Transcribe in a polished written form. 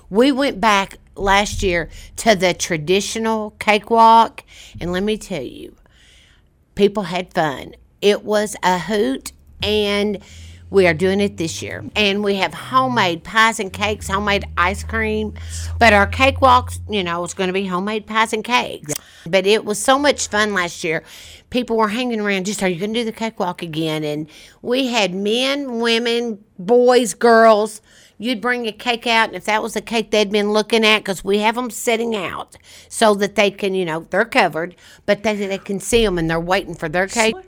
We went back last year to the traditional cakewalk, and let me tell you, people had fun. It was a hoot, and we are doing it this year. And we have homemade pies and cakes, homemade ice cream. But our cakewalks, it's going to be homemade pies and cakes. But it was so much fun last year. People were hanging around, just, are you going to do the cakewalk again? And we had men, women, boys, girls. You'd bring a cake out, and if that was the cake they'd been looking at, because we have them sitting out so that they can, they're covered, but they can see them, and they're waiting for their cake.